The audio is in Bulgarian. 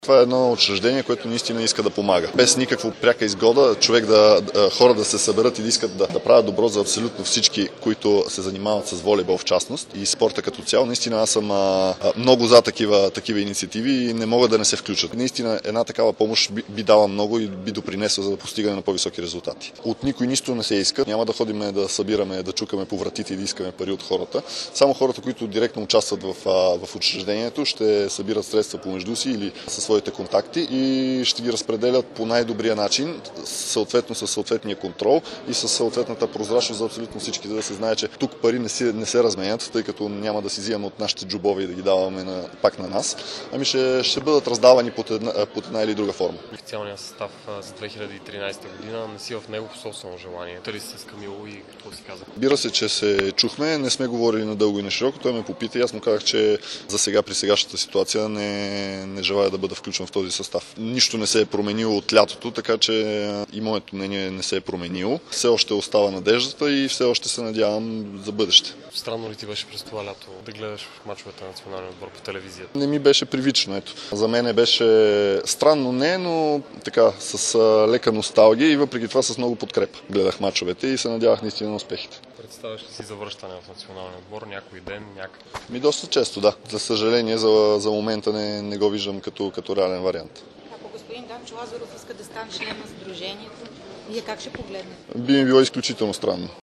Това е едно учреждение, което наистина иска да помага. Без никаква пряка изгода, хора да се съберат и да искат да правят добро за абсолютно всички, които се занимават с волейбол в частност и спорта като цяло. Наистина аз съм много за такива инициативи и не мога да не се включат. Наистина една такава помощ би дала много и би допринесла за постигане на по-високи резултати. От никой нищо не се иска. Няма да ходим да събираме, да чукаме по вратите и да искаме пари от хората. Само хората, които директно участват в учреждението, ще събират средства помежду си или със своите контакти и ще ги разпределят по най-добрия начин, съответно със съответния контрол и със съответната прозрачност за абсолютно всички, за да се знае, че тук пари не се разменят, тъй като няма да си взимаме от нашите джобове и да ги даваме пак на нас, ами ще бъдат раздавани под една или друга форма. Официалният състав за 2013 година не си в него по собствено желание. Дали се с Камило и какво си казах? Разбира се, че се чухме, не сме говорили надълго и на широко. Той ме попита и аз му казах, че за сега при сегашната ситуация не желая да бъда включен в този състав. Нищо не се е променило от лятото, така че и моето мнение не се е променило. Все още остава надеждата и все още се надявам за бъдеще. Странно ли ти беше през това лято да гледаш мачовете на националния отбор по телевизията? Не ми беше привично, ето. За мен беше странно, но така, с лека носталгия и въпреки това с много подкрепа. Гледах мачовете и се надявах наистина на успехите. Представяш ли си завръщане в националния отбор някой ден, някакъв? Доста често, да. За съжаление, за момента не го виждам като реален вариант. Ако господин Данчо Лазаров иска да стане член на сдружението, вие как ще погледнете? Би ми било изключително странно.